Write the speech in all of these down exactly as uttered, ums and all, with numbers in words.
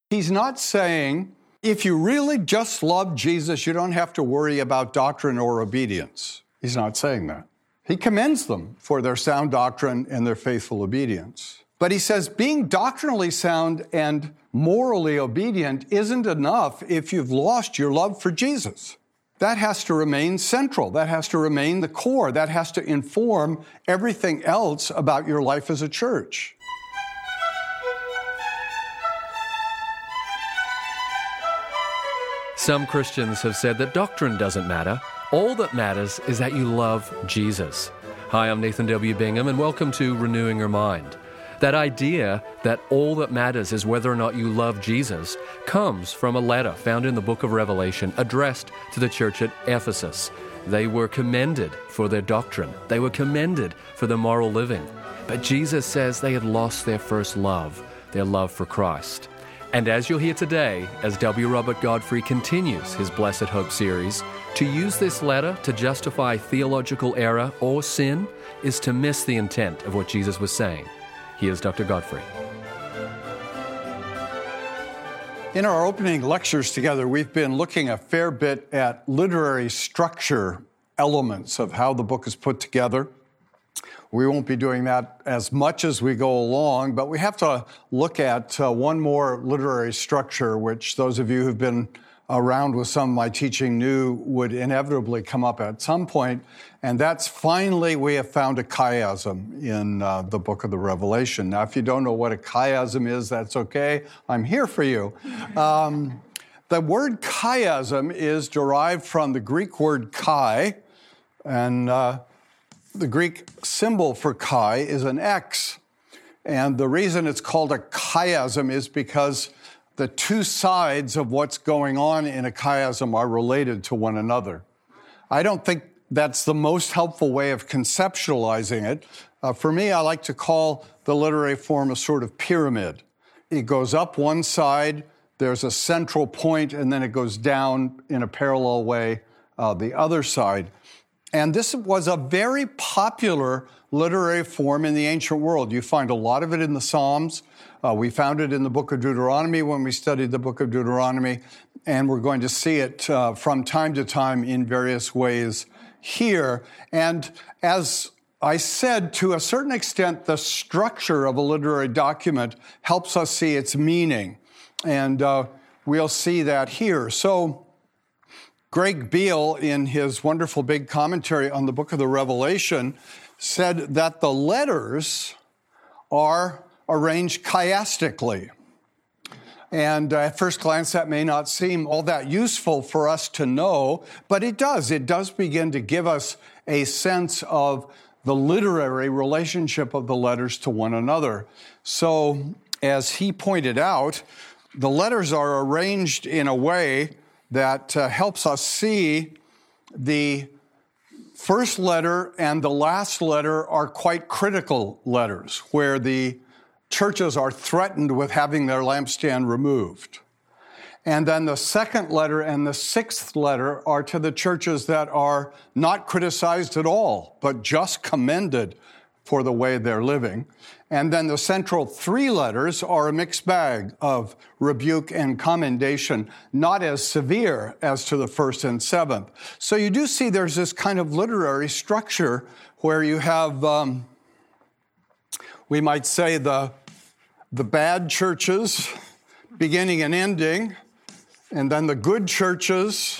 He's not saying, if you really just love Jesus, you don't have to worry about doctrine or obedience. He's not saying that. He commends them for their sound doctrine and their faithful obedience. But he says being doctrinally sound and morally obedient isn't enough if you've lost your love for Jesus. That has to remain central. That has to remain the core. That has to inform everything else about your life as a church. Some Christians have said that doctrine doesn't matter. All that matters is that you love Jesus. Hi, I'm Nathan W. Bingham, and welcome to Renewing Your Mind. That idea that all that matters is whether or not you love Jesus comes from a letter found in the book of Revelation addressed to the church at Ephesus. They were commended for their doctrine. They were commended for their moral living. But Jesus says they had lost their first love, their love for Christ. And as you'll hear today, as W. Robert Godfrey continues his Blessed Hope series, to use this letter to justify theological error or sin is to miss the intent of what Jesus was saying. Here's Doctor Godfrey. In our opening lectures together, we've been looking a fair bit at literary structure elements of how the book is put together. We won't be doing that as much as we go along, but we have to look at uh, one more literary structure, which those of you who've been around with some of my teaching knew would inevitably come up at some point, and that's finally we have found a chiasm in uh, the book of the Revelation. Now, if you don't know what a chiasm is, that's okay. I'm here for you. Um, the word chiasm is derived from the Greek word chi, and uh, the Greek symbol for chi is an X. And the reason it's called a chiasm is because the two sides of what's going on in a chiasm are related to one another. I don't think that's the most helpful way of conceptualizing it. Uh, for me, I like to call the literary form a sort of pyramid. It goes up one side, there's a central point, and then it goes down in a parallel way uh, the other side. And this was a very popular literary form in the ancient world. You find a lot of it in the Psalms. Uh, we found it in the book of Deuteronomy when we studied the book of Deuteronomy, and we're going to see it uh, from time to time in various ways here. And as I said, to a certain extent, the structure of a literary document helps us see its meaning, and uh, we'll see that here. So Greg Beale, in his wonderful big commentary on the book of the Revelation, said that the letters are arranged chiastically. And at first glance, that may not seem all that useful for us to know, but it does. It does begin to give us a sense of the literary relationship of the letters to one another. So, as he pointed out, the letters are arranged in a way that uh, helps us see the first letter and the last letter are quite critical letters, where the churches are threatened with having their lampstand removed. And then the second letter and the sixth letter are to the churches that are not criticized at all, but just commended for the way they're living. And then the central three letters are a mixed bag of rebuke and commendation, not as severe as to the first and seventh. So you do see there's this kind of literary structure where you have, um, we might say, the, the bad churches beginning and ending, and then the good churches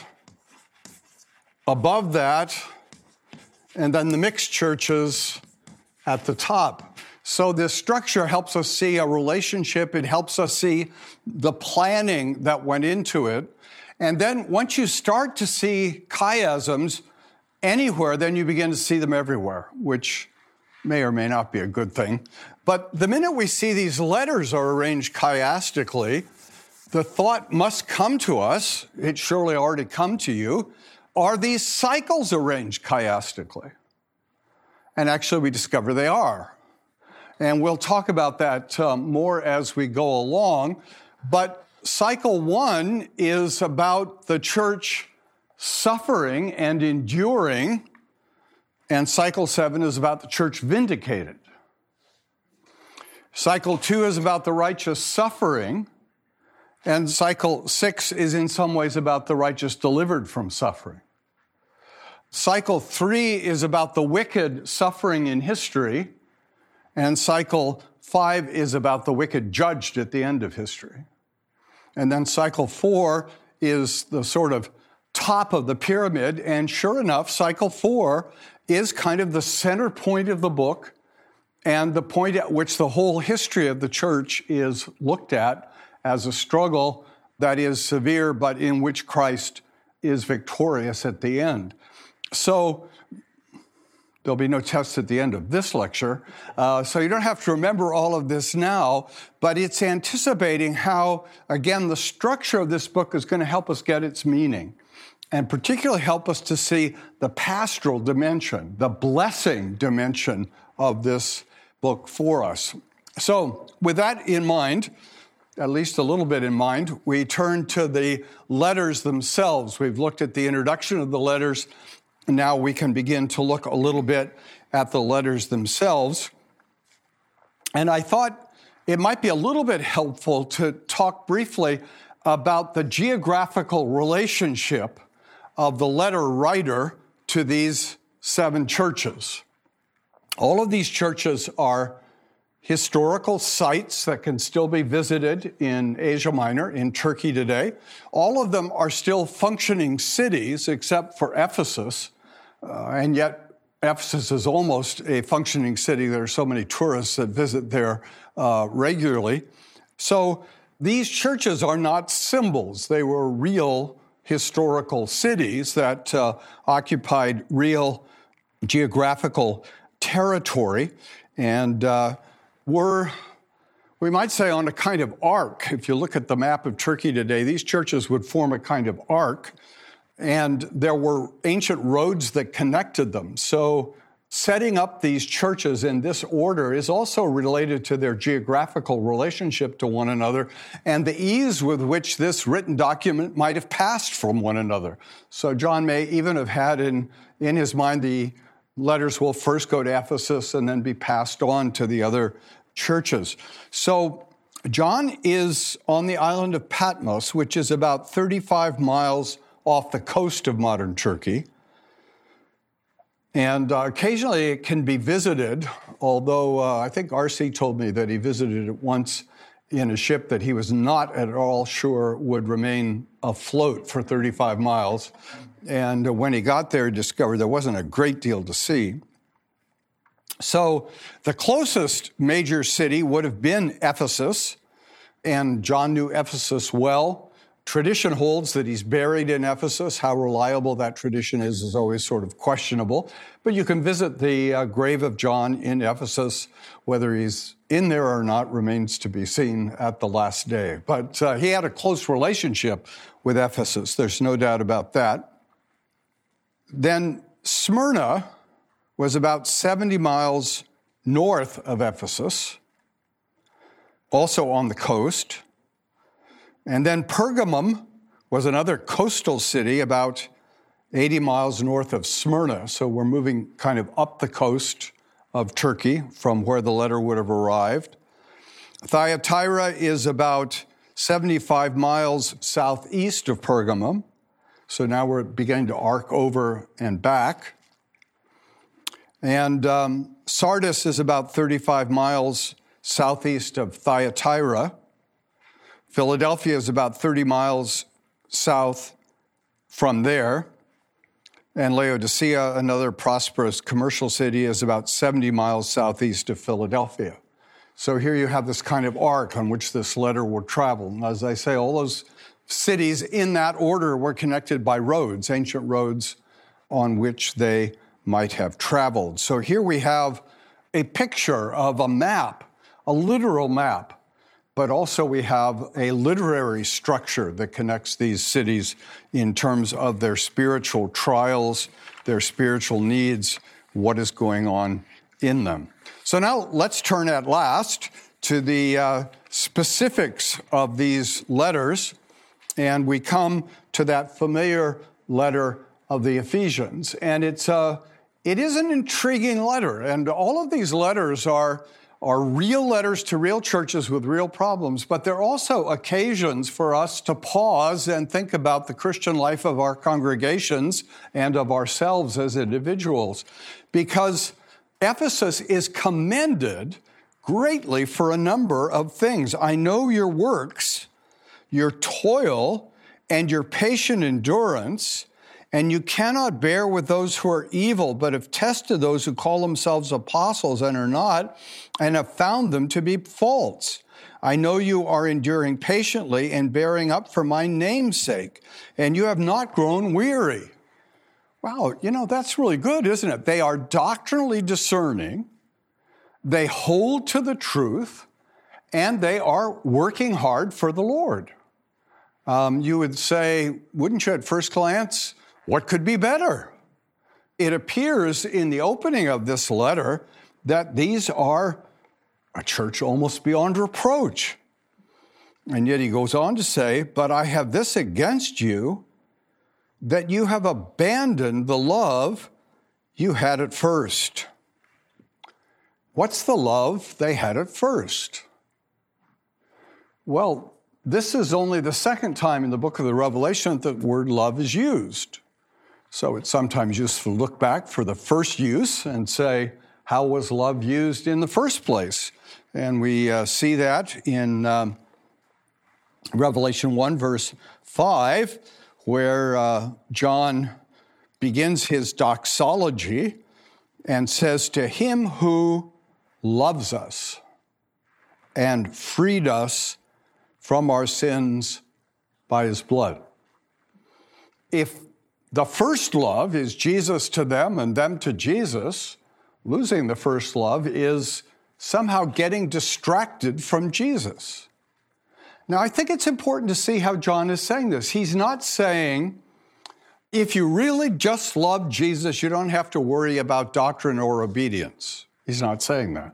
above that, and then the mixed churches at the top. So this structure helps us see a relationship. It helps us see the planning that went into it. And then once you start to see chiasms anywhere, then you begin to see them everywhere, which may or may not be a good thing. But the minute we see these letters are arranged chiastically, the thought must come to us, it surely already come to you, are these cycles arranged chiastically? And actually we discover they are. And we'll talk about that um, more as we go along. But cycle one is about the church suffering and enduring, and cycle seven is about the church vindicated. Cycle two is about the righteous suffering, And cycle six is in some ways about the righteous delivered from suffering. Cycle three is about the wicked suffering in history. And cycle five is about the wicked judged at the end of history. And then cycle four is the sort of top of the pyramid. And sure enough, cycle four is kind of the center point of the book and the point at which the whole history of the church is looked at as a struggle that is severe, but in which Christ is victorious at the end. So there'll be no test at the end of this lecture, uh, so you don't have to remember all of this now, but it's anticipating how, again, the structure of this book is going to help us get its meaning, and particularly help us to see the pastoral dimension, the blessing dimension of this book for us. So with that in mind, at least a little bit in mind, we turn to the letters themselves. We've looked at the introduction of the letters. Now we can begin to look a little bit at the letters themselves. And I thought it might be a little bit helpful to talk briefly about the geographical relationship of the letter writer to these seven churches. All of these churches are historical sites that can still be visited in Asia Minor, in Turkey today. All of them are still functioning cities except for Ephesus, uh, and yet Ephesus is almost a functioning city. There are so many tourists that visit there uh, regularly. So these churches are not symbols. They were real historical cities that uh, occupied real geographical territory, and uh, were, we might say, on a kind of arc. If you look at the map of Turkey today, these churches would form a kind of arc, and there were ancient roads that connected them. So setting up these churches in this order is also related to their geographical relationship to one another and the ease with which this written document might have passed from one another. So John may even have had in, in his mind the letters will first go to Ephesus and then be passed on to the other churches. So John is on the island of Patmos, which is about thirty-five miles off the coast of modern Turkey. And uh, occasionally it can be visited, although uh, I think R C told me that he visited it once in a ship that he was not at all sure would remain afloat for thirty-five miles. And when he got there, he discovered there wasn't a great deal to see. So the closest major city would have been Ephesus, and John knew Ephesus well. Tradition holds that he's buried in Ephesus. How reliable that tradition is is always sort of questionable. But you can visit the uh, grave of John in Ephesus. Whether he's in there or not remains to be seen at the last day. But uh, he had a close relationship with Ephesus. There's no doubt about that. Then Smyrna was about seventy miles north of Ephesus, also on the coast. And then Pergamum was another coastal city about eighty miles north of Smyrna. So we're moving kind of up the coast of Turkey from where the letter would have arrived. Thyatira is about seventy-five miles southeast of Pergamum. So now we're beginning to arc over and back. And um, Sardis is about thirty-five miles southeast of Thyatira. Philadelphia is about thirty miles south from there. And Laodicea, another prosperous commercial city, is about seventy miles southeast of Philadelphia. So here you have this kind of arc on which this letter would travel. And as I say, all those cities in that order were connected by roads, ancient roads on which they might have traveled. So here we have a picture of a map, a literal map, but also we have a literary structure that connects these cities in terms of their spiritual trials, their spiritual needs, what is going on in them. So now let's turn at last to the uh, specifics of these letters, and we come to that familiar letter of the Ephesians. And it's a, it is an intriguing letter, and all of these letters are are real letters to real churches with real problems, but they're also occasions for us to pause and think about the Christian life of our congregations and of ourselves as individuals, because Ephesus is commended greatly for a number of things. I know your works, your toil, and your patient endurance, and you cannot bear with those who are evil, but have tested those who call themselves apostles and are not, and have found them to be false. I know you are enduring patiently and bearing up for my name's sake, and you have not grown weary. Wow, you know, that's really good, isn't it? They are doctrinally discerning, they hold to the truth, and they are working hard for the Lord. Um, you would say, wouldn't you at first glance, what could be better? It appears in the opening of this letter that these are a church almost beyond reproach. And yet he goes on to say, but I have this against you, that you have abandoned the love you had at first. What's the love they had at first? Well, this is only the second time in the book of the Revelation that the word love is used. So it's sometimes useful to look back for the first use and say, how was love used in the first place? And we uh, see that in um, Revelation one, verse five, where uh, John begins his doxology and says, to him who loves us and freed us from our sins by his blood. If the first love is Jesus to them and them to Jesus, losing the first love is somehow getting distracted from Jesus. Now, I think it's important to see how John is saying this. He's not saying, if you really just love Jesus, you don't have to worry about doctrine or obedience. He's not saying that.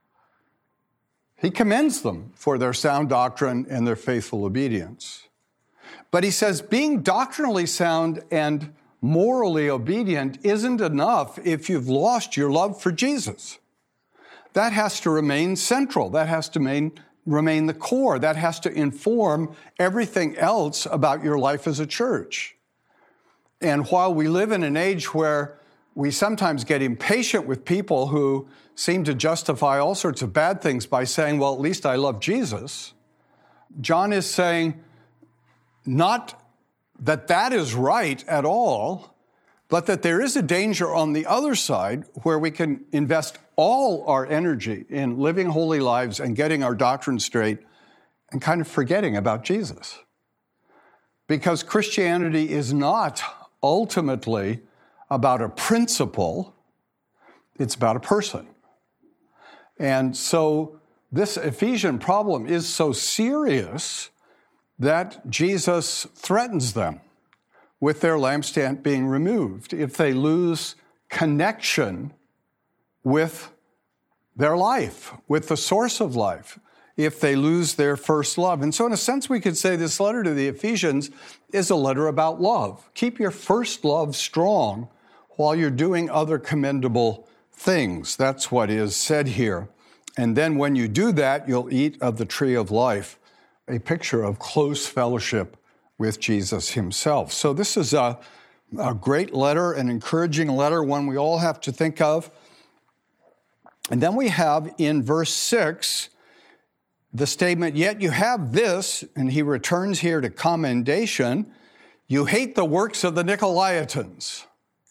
He commends them for their sound doctrine and their faithful obedience. But he says being doctrinally sound and morally obedient isn't enough if you've lost your love for Jesus. That has to remain central. That has to remain, remain the core. That has to inform everything else about your life as a church. And while we live in an age where we sometimes get impatient with people who seem to justify all sorts of bad things by saying, well, at least I love Jesus, John is saying not that that is right at all, but that there is a danger on the other side where we can invest all our energy in living holy lives and getting our doctrine straight and kind of forgetting about Jesus. Because Christianity is not ultimately about a principle, it's about a person. And so this Ephesian problem is so serious that Jesus threatens them with their lampstand being removed if they lose connection with their life, with the source of life, if they lose their first love. And so in a sense, we could say this letter to the Ephesians is a letter about love. Keep your first love strong while you're doing other commendable things. That's what is said here. And then when you do that, you'll eat of the tree of life, a picture of close fellowship with Jesus himself. So this is a, a great letter, an encouraging letter, one we all have to think of. And then we have in verse six, the statement, yet you have this, and he returns here to commendation, you hate the works of the Nicolaitans.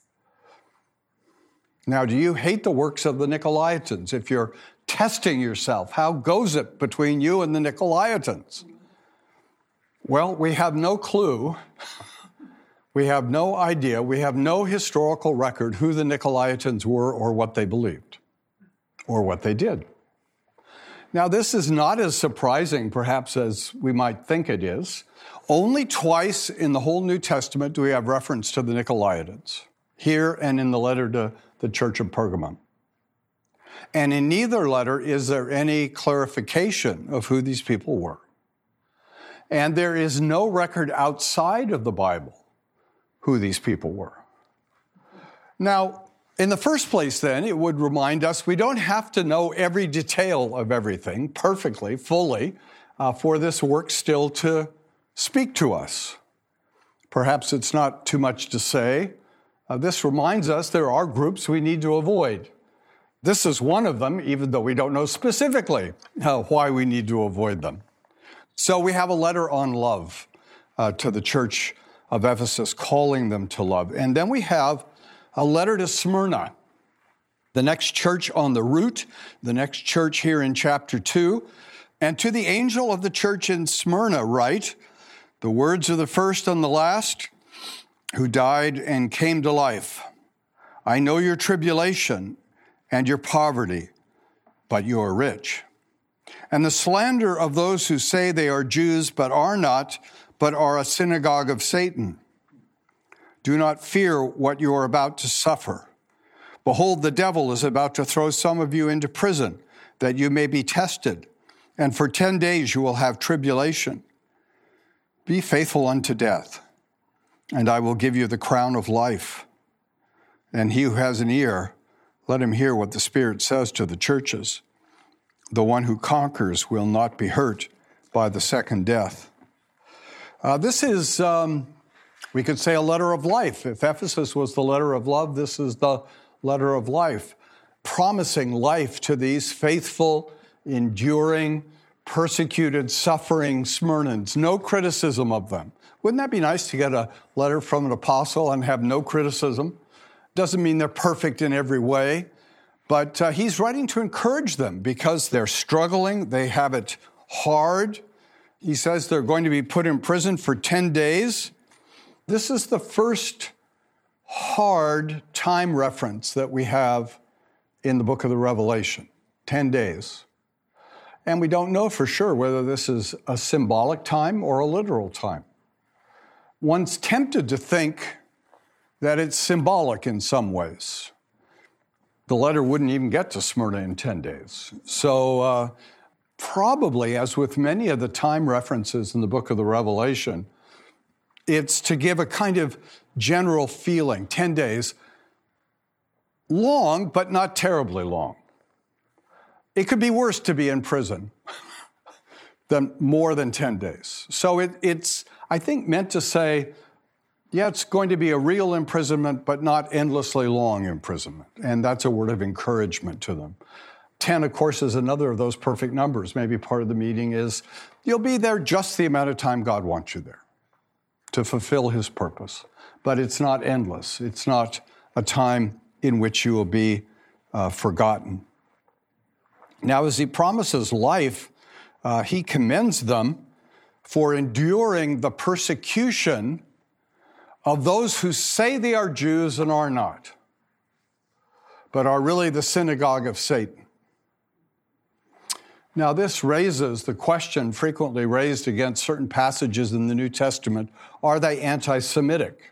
Now, do you hate the works of the Nicolaitans? If you're testing yourself, how goes it between you and the Nicolaitans? Well, we have no clue. We have no idea. We have no historical record who the Nicolaitans were or what they believed or what they did. Now, this is not as surprising, perhaps, as we might think it is. Only twice in the whole New Testament do we have reference to the Nicolaitans, here and in the letter to the church of Pergamum. And in neither letter is there any clarification of who these people were. And there is no record outside of the Bible who these people were. Now, In the first place, then, it would remind us we don't have to know every detail of everything perfectly, fully, uh, for this work still to speak to us. Perhaps it's not too much to say. Uh, this reminds us there are groups we need to avoid. This is one of them, even though we don't know specifically uh, why we need to avoid them. So we have a letter on love uh, to the church of Ephesus, calling them to love. And then we have a letter to Smyrna, the next church on the route, the next church here in chapter two. And to the angel of the church in Smyrna write, the words of the first and the last, who died and came to life. I know your tribulation and your poverty, but you are rich. And the slander of those who say they are Jews but are not, but are a synagogue of Satan. Do not fear what you are about to suffer. Behold, the devil is about to throw some of you into prison, that you may be tested, and for ten days you will have tribulation. Be faithful unto death, and I will give you the crown of life. And he who has an ear, let him hear what the Spirit says to the churches. The one who conquers will not be hurt by the second death. Uh, this is, um, we could say, a letter of life. If Ephesus was the letter of love, this is the letter of life, promising life to these faithful, enduring, persecuted, suffering Smyrnans. No criticism of them. Wouldn't that be nice to get a letter from an apostle and have no criticism? Doesn't mean they're perfect in every way, but uh, he's writing to encourage them because they're struggling. They have it hard. He says they're going to be put in prison for ten days. This is the first hard time reference that we have in the book of the Revelation, ten days. And we don't know for sure whether this is a symbolic time or a literal time. One's tempted to think that it's symbolic in some ways. The letter wouldn't even get to Smyrna in ten days. So uh, probably, as with many of the time references in the book of the Revelation, it's to give a kind of general feeling. ten days, long, but not terribly long. It could be worse to be in prison than more than ten days. So it, it's, I think, meant to say, yeah, it's going to be a real imprisonment, but not endlessly long imprisonment. And that's a word of encouragement to them. ten, of course, is another of those perfect numbers. Maybe part of the meaning is you'll be there just the amount of time God wants you there to fulfill his purpose. But it's not endless. It's not a time in which you will be uh, forgotten. Now, as he promises life, uh, he commends them for enduring the persecution of those who say they are Jews and are not, but are really the synagogue of Satan. Now, this raises the question frequently raised against certain passages in the New Testament: are they anti-Semitic?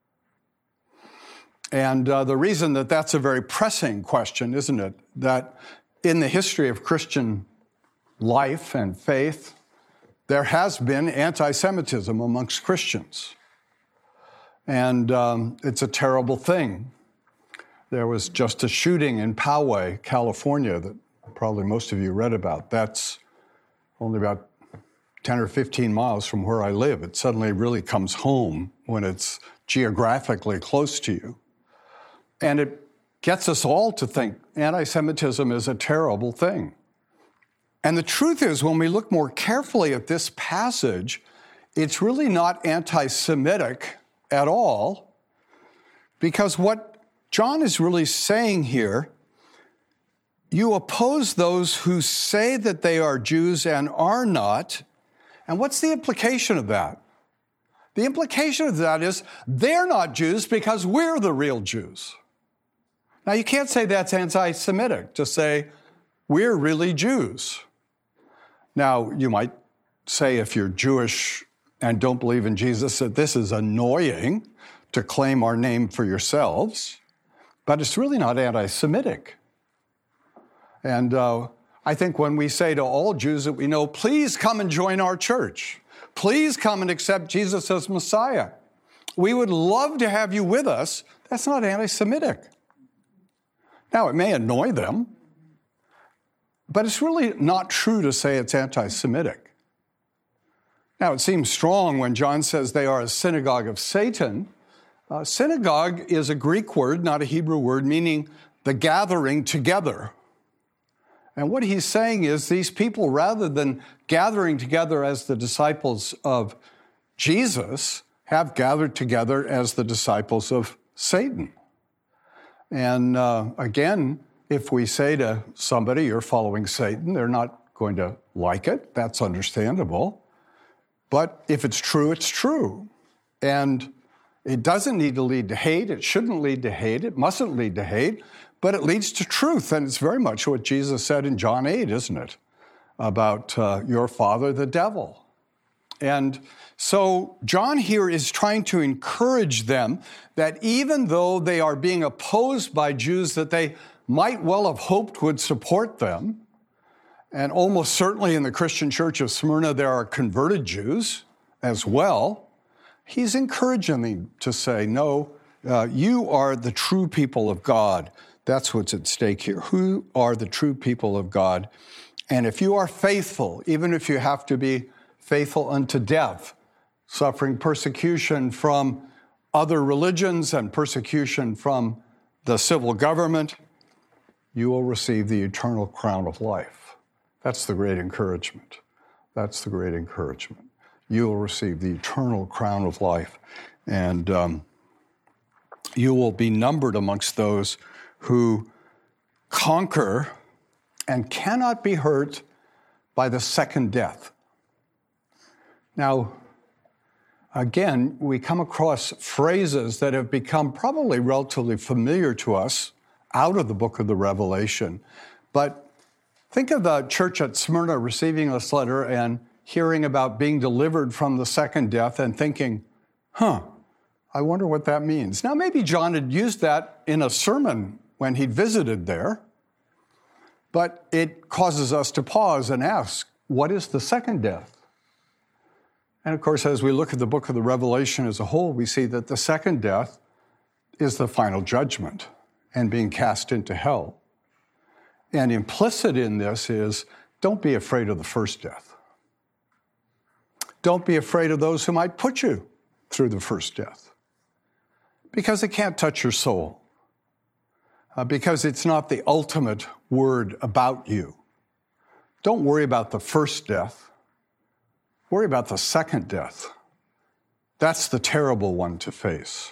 And uh, the reason that that's a very pressing question, isn't it, that in the history of Christian life and faith, there has been anti-Semitism amongst Christians. And um, it's a terrible thing. There was just a shooting in Poway, California, that probably most of you read about. That's only about ten or fifteen miles from where I live. It suddenly really comes home when it's geographically close to you. And it gets us all to think anti-Semitism is a terrible thing. And the truth is, when we look more carefully at this passage, it's really not anti-Semitic at all, because what John is really saying here, you oppose those who say that they are Jews and are not. And what's the implication of that? The implication of that is they're not Jews because we're the real Jews. Now, you can't say that's anti-Semitic to say we're really Jews. Now, you might say if you're Jewish and don't believe in Jesus that this is annoying to claim our name for yourselves, but it's really not anti-Semitic. And uh, I think when we say to all Jews that we know, please come and join our church, please come and accept Jesus as Messiah, we would love to have you with us, that's not anti-Semitic. Now, it may annoy them, but it's really not true to say it's anti-Semitic. Now, it seems strong when John says they are a synagogue of Satan. Uh, synagogue is a Greek word, not a Hebrew word, meaning the gathering together. And what he's saying is these people, rather than gathering together as the disciples of Jesus, have gathered together as the disciples of Satan. And uh, again, if we say to somebody, you're following Satan, they're not going to like it. That's understandable. But if it's true, it's true. And it doesn't need to lead to hate. It shouldn't lead to hate. It mustn't lead to hate. But it leads to truth. And it's very much what Jesus said in John eight, isn't it? About uh, your father, the devil. And so John here is trying to encourage them that even though they are being opposed by Jews that they might well have hoped would support them, and almost certainly in the Christian church of Smyrna there are converted Jews as well, he's encouraging them to say, no, uh, you are the true people of God. That's what's at stake here. Who are the true people of God? And if you are faithful, even if you have to be faithful unto death, suffering persecution from other religions and persecution from the civil government, you will receive the eternal crown of life. That's the great encouragement. That's the great encouragement. You will receive the eternal crown of life, and um, you will be numbered amongst those who conquer and cannot be hurt by the second death. Now, again, we come across phrases that have become probably relatively familiar to us out of the book of the Revelation. But think of the church at Smyrna receiving this letter and hearing about being delivered from the second death and thinking, huh, I wonder what that means. Now, maybe John had used that in a sermon when he visited there, but it causes us to pause and ask, what is the second death? And of course, as we look at the book of the Revelation as a whole, we see that the second death is the final judgment and being cast into hell. And implicit in this is, don't be afraid of the first death. Don't be afraid of those who might put you through the first death, because it can't touch your soul, uh, because it's not the ultimate word about you. Don't worry about the first death. Worry about the second death. That's the terrible one to face.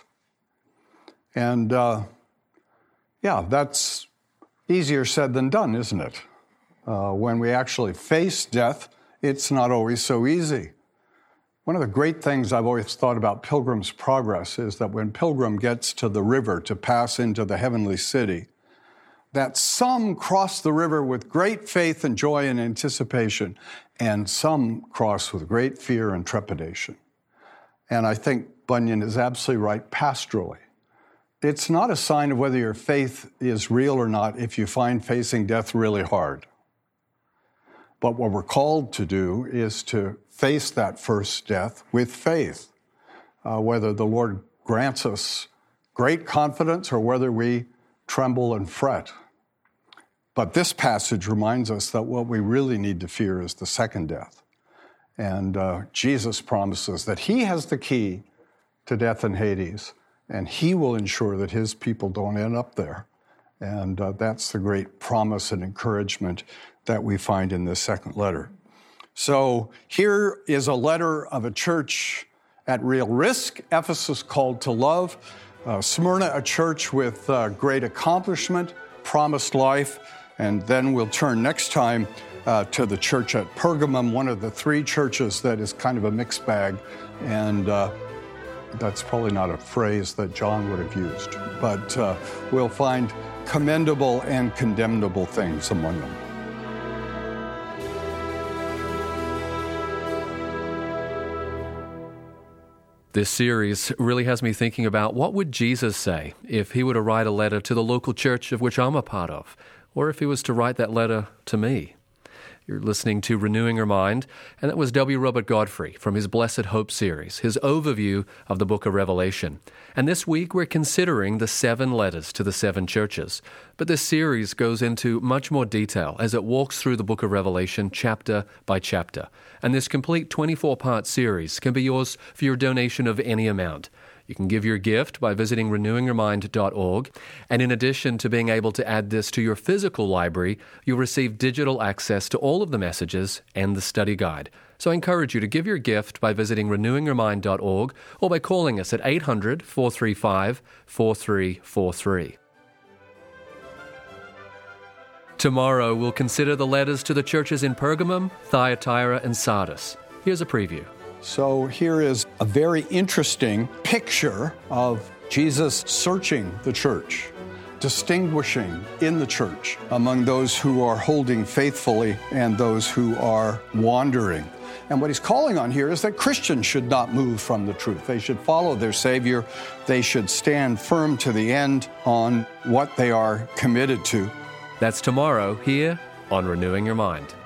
And uh, yeah, that's easier said than done, isn't it? Uh, when we actually face death, it's not always so easy. One of the great things I've always thought about Pilgrim's Progress is that when Pilgrim gets to the river to pass into the heavenly city, that some cross the river with great faith and joy and anticipation, and some cross with great fear and trepidation. And I think Bunyan is absolutely right pastorally. It's not a sign of whether your faith is real or not if you find facing death really hard. But what we're called to do is to face that first death with faith, uh, whether the Lord grants us great confidence or whether we tremble and fret. But this passage reminds us that what we really need to fear is the second death. And uh, Jesus promises that he has the key to death and Hades, and he will ensure that his people don't end up there. And uh, that's the great promise and encouragement that we find in this second letter. So here is a letter of a church at real risk, Ephesus called to love, uh, Smyrna a church with uh, great accomplishment, promised life, and then we'll turn next time uh, to the church at Pergamum, one of the three churches that is kind of a mixed bag, and uh, that's probably not a phrase that John would have used, but uh, we'll find commendable and condemnable things among them. This series really has me thinking about what would Jesus say if he were to write a letter to the local church of which I'm a part of, or if he was to write that letter to me. You're listening to Renewing Your Mind, and that was W. Robert Godfrey from his Blessed Hope series, his overview of the book of Revelation. And this week we're considering the seven letters to the seven churches. But this series goes into much more detail as it walks through the book of Revelation chapter by chapter. And this complete twenty-four part series can be yours for your donation of any amount. You can give your gift by visiting renewing your mind dot org, and in addition to being able to add this to your physical library, you'll receive digital access to all of the messages and the study guide. So I encourage you to give your gift by visiting renewing your mind dot org or by calling us at eight hundred, four three five, four three four three. Tomorrow we'll consider the letters to the churches in Pergamum, Thyatira, and Sardis. Here's a preview. So here is a very interesting picture of Jesus searching the church, distinguishing in the church among those who are holding faithfully and those who are wandering. And what he's calling on here is that Christians should not move from the truth. They should follow their Savior. They should stand firm to the end on what they are committed to. That's tomorrow here on Renewing Your Mind.